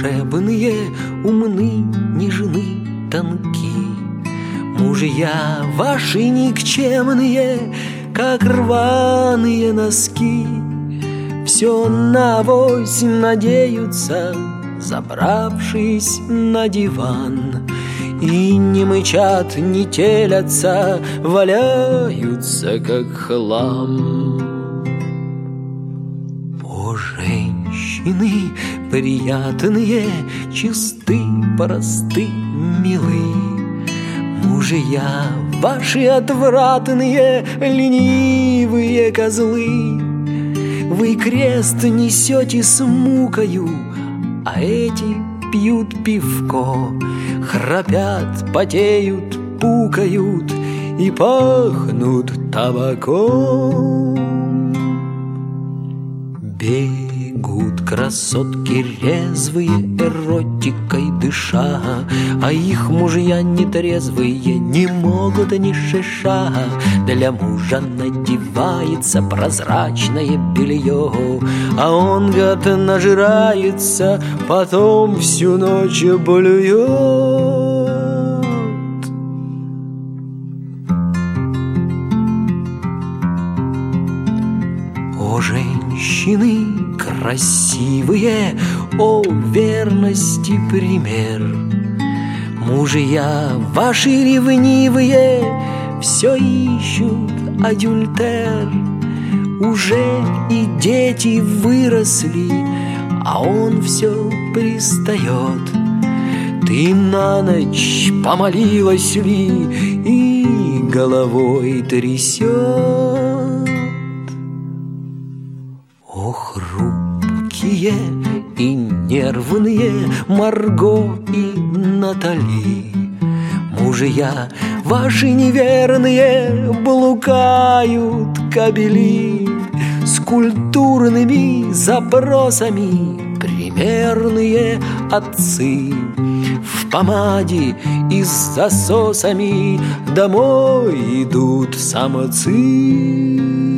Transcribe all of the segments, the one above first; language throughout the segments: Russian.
волшебные, умны, нежны, тонки. Мужья ваши никчемные, как рваные носки, все навось надеются, забравшись на диван. И не мычат, не телятся, валяются, как хлам. О, женщины приятные, чисты, просты, милы, мужья ваши отвратные, ленивые козлы. Вы крест несете с мукою, а эти пьют пивко, храпят, потеют, пукают и пахнут табаком. Бегут красотки резвые, эротикой дыша, а их мужья нетрезвые не могут ни шиша. Для мужа надевается прозрачное белье, а он, гад, нажирается, потом всю ночь блюет. О, женщины красивые, о, верности пример, мужья ваши ревнивые все ищут адюльтер. Уже и дети выросли, а он все пристает. Ты на ночь помолилась ли и головой трясет? О, хрупкие и нервные Марго и Натали, мужья ваши неверные блукают кобели с культурными запросами. Примерные отцы в помаде и с засосами домой идут самцы.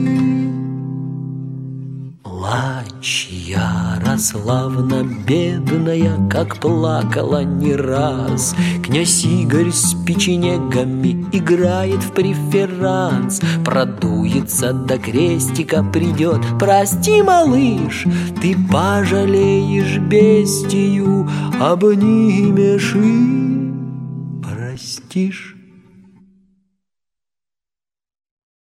Плачь, Ярославна бедная, как плакала не раз. Князь Игорь с печенегами играет в преферанс. Продуется до крестика придет. Прости, малыш, ты пожалеешь бестию, обнимешь и простишь.